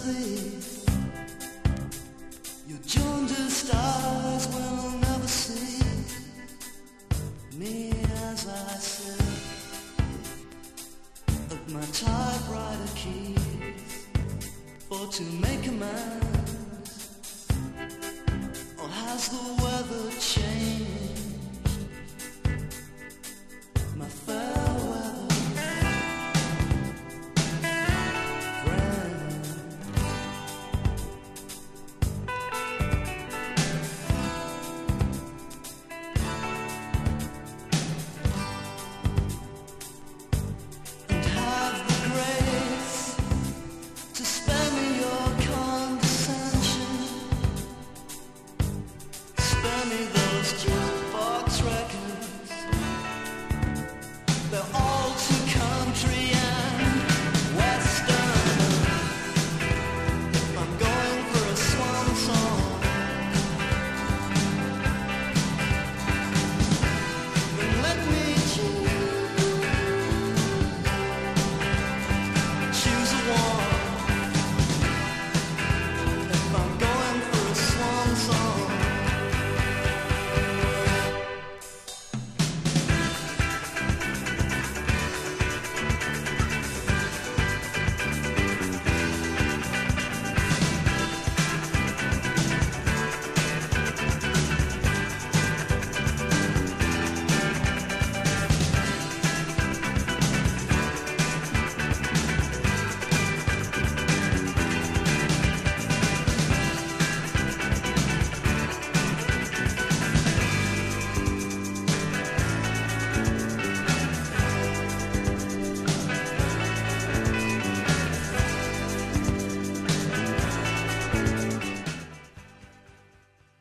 thee. Your jaundiced eyes will never see me as I sit at my typewriter keys for to make amends. Or has the weather changed? My fair weather friend. And have the grace to spare me your condescension. Spare me the